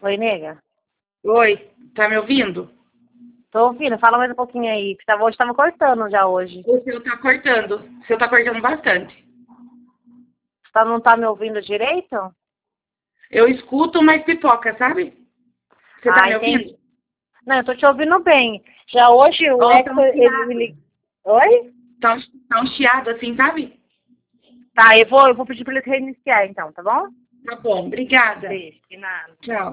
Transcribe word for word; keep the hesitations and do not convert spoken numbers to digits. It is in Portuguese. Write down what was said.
Oi, nega. Oi, tá me ouvindo? Tô ouvindo, fala mais um pouquinho aí. Que tava, hoje tava cortando já hoje. O seu tá cortando. O seu tá cortando bastante. Você não tá me ouvindo direito? Eu escuto, mas pipoca, sabe? Você tá Ah, me ouvindo? entendi. Não, eu tô te ouvindo bem. Já hoje o Ó, tá Eco, um ele me chiado. ligou. Oi? Tá, um- tá um chiado assim, sabe? Tá, eu vou, eu vou pedir pra ele reiniciar então, tá bom? Tá bom, obrigada. Beijo, de nada. Tchau.